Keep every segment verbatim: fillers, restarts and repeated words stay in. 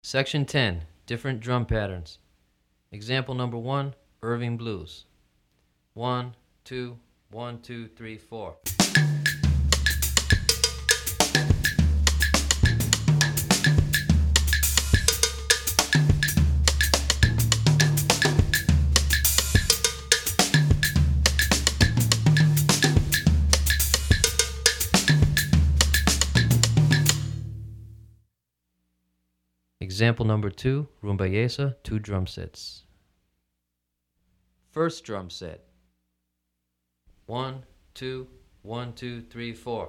Section ten. Different drum patterns. Example number one, Irving Blues. One, two, one, two, three, four. Example number two, Rumbayesa, two drum sets. First drum set. One, two, one, two, three, four.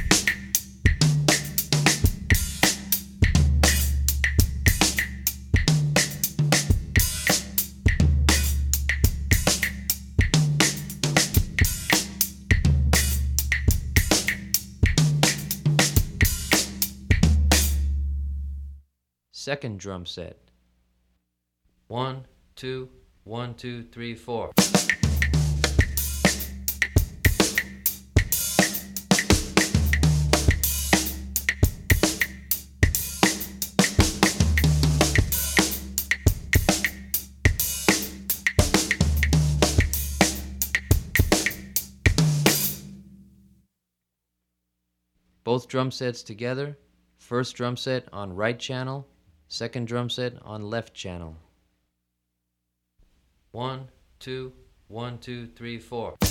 Second drum set. One, two, one, two, three, four. Both drum sets together. First drum set on right channel. Second drum set on left channel. One, two, one, two, three, four.